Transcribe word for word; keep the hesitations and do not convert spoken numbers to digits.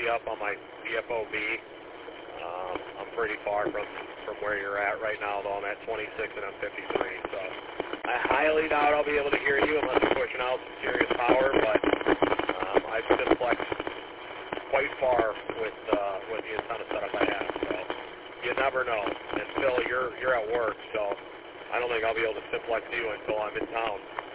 you up on my D F O B. Um, I'm pretty far from, from where you're at right now, though. I'm at twenty-six and I'm fifty-three, so I highly doubt I'll be able to hear you unless you're pushing out some serious power, but um, I've simplexed quite far with uh, with the antenna setup I have, so you never know. And Phil, you're, you're at work, so I don't think I'll be able to simplex you until I'm in town.